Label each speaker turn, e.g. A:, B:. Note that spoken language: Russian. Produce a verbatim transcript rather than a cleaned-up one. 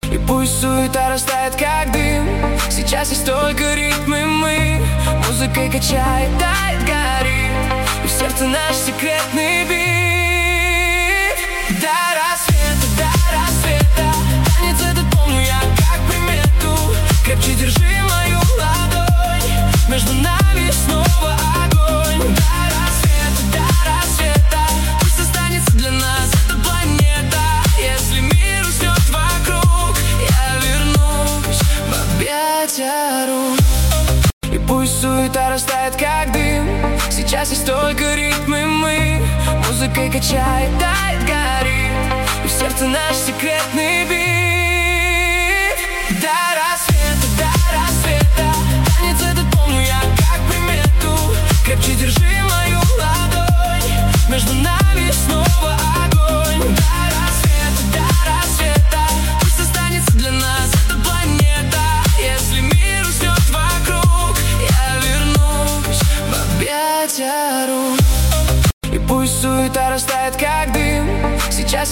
A: И пусть суета растает, как дым. Сейчас есть только ритмы мы. Музыкой качает, тает, горит. И в сердце наш секретный бит. До рассвета, до рассвета. Танец этот помню я как примету. Крепче держи мою ладонь. Между нами снова огонь. До рассвета, до рассвета. Пусть останется для нас эта планета. Если мир уснет вокруг, я вернусь в объятия рук. И пусть суета растает, как дым. Сейчас есть только ритмы мы. Музыкой качает, тает, горит. И в сердце наш секретный бит. До рассвета, до рассвета. Танец этот помню я как примету. Крепче держи мою ладонь. Между нами снова огонь. До рассвета, до рассвета. Пусть останется для нас эта планета. Если мир уснет вокруг, я вернусь в объятия рук. И пусть суета растает, как